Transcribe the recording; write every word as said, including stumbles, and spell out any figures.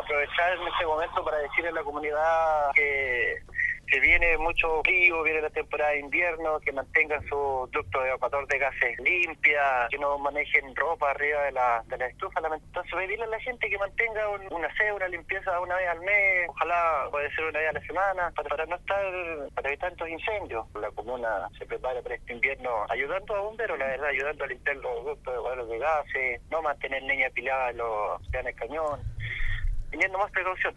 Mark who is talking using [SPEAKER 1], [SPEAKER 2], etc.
[SPEAKER 1] aprovechar en este momento para decirle a la comunidad que se viene mucho frío, viene la temporada de invierno, que mantengan su ducto de evacuador de gases limpia, que no manejen ropa arriba de la, de la estufa. Entonces pedirle a la gente que mantenga un, un aseo, una limpieza una vez al mes, ojalá puede ser una vez a la semana, para, para no estar, para evitar estos incendios. La comuna se prepara para este invierno ayudando a bomberos, la verdad, ayudando a limpiar los ductos de evacuadores de gases, no mantener leña pilada en los en el cañón, teniendo más precaución.